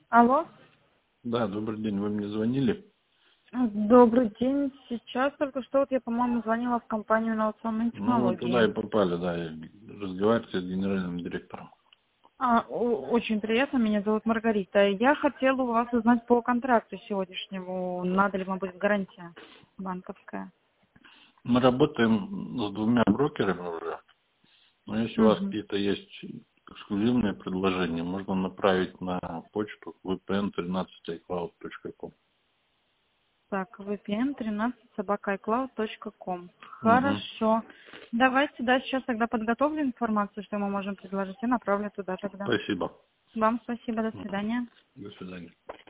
Алло. Да, добрый день. Вы мне звонили? Добрый день. Сейчас только что вот я, по-моему, звонила в компанию инновационные Ну, вот туда и технологии. попали, да. Разговаривайте с генеральным директором. Очень приятно. Меня зовут Маргарита. Я хотела у вас узнать по контракту сегодняшнему. Надо ли вам будет гарантия банковская? Мы работаем с двумя брокерами уже. Но если у вас Угу. какие-то есть эксклюзивные предложения, можно направить на почту vpn13icloud.com. Так, vpn13@icloud.com. Угу. Хорошо. Давайте, да, сейчас тогда подготовлю информацию, что мы можем предложить, и направлю туда тогда. Спасибо. Вам спасибо. До свидания. До свидания.